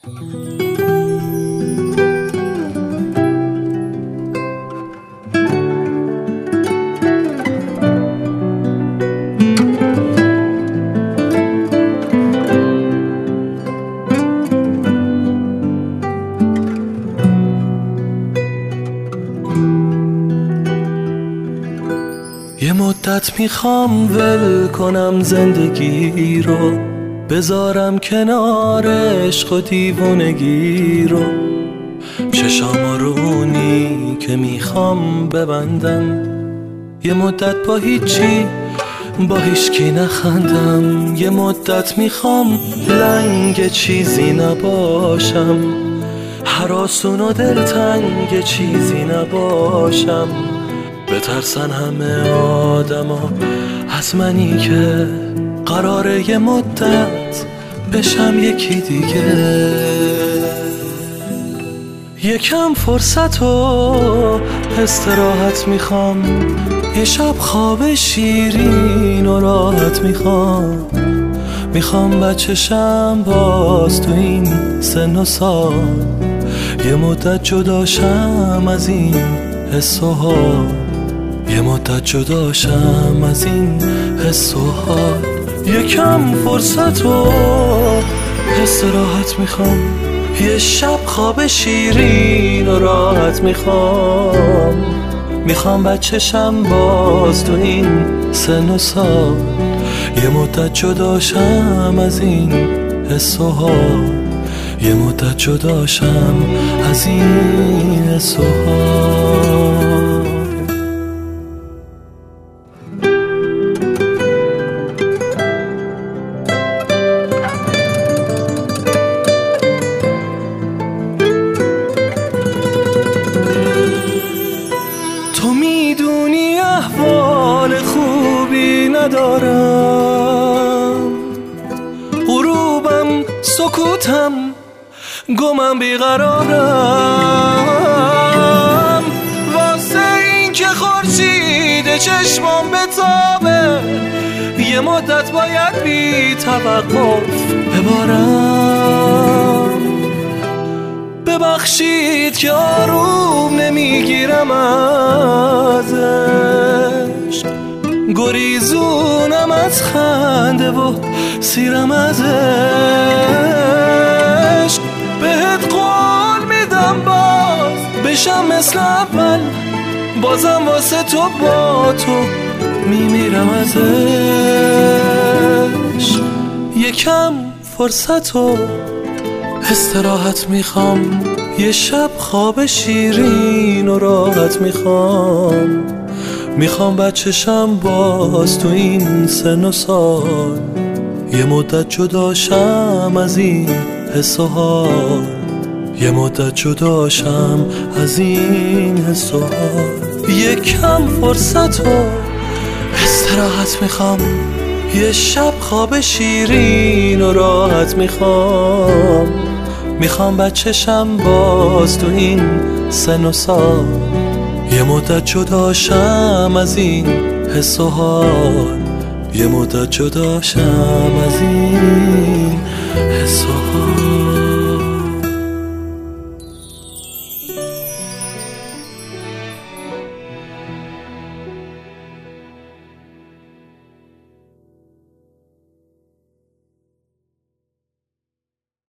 یه مدت میخوام ول کنم زندگی رو، بذارم کنار عشق و دیوونگی رو. چشام رونی که میخوام ببندم، یه مدت با هیچی با هیچکی نخندم. یه مدت میخوام لنگ چیزی نباشم، هراسون و دلتنگ چیزی نباشم. بترسن همه آدما از منی که قراره یه مدت بشم یکی دیگه. یکم فرصت و استراحت میخوام، یه شب خواب شیرین و راحت میخوام بچشم باز تو این سن و سال. یه مدت جداشم از این حس و حال، یه مدت جداشم از این حس و حال. یکم فرصت و استراحت میخوام، یه شب خواب شیرین و راحت میخوام بچشم باز تو این سن و سال. یه مدت جداشم از این حس و حال، یه مدت جداشم از این حس و حال. تو میدونی احوال خوبی ندارم، غروبم سکوتم گمم بیقرارم. واسه این که خورشید چشمام بتابه، یه مدت باید بی توقف ببارم. ببخشید که آروم نمیگیرم ازش، گریزونم از خنده و سیرم ازش. بهت قول میدم باز بشم مثل اول، بازم واسه تو با تو میمیرم ازش. یکم فرصت و استراحت میخوام، یه شب خواب شیرین و راحت میخوام بچشم باز تو این سن و سال. یه مدت جداشم از این حس و حال، یه مدت جداشم از این حس و حال. یکم فرصت و استراحت میخوام، یه شب خواب شیرین و راحت میخوام بچشم باز تو این سن و سال. یه مدت جداشم از این حس و حال، یه مدت جداشم از این حس و حال.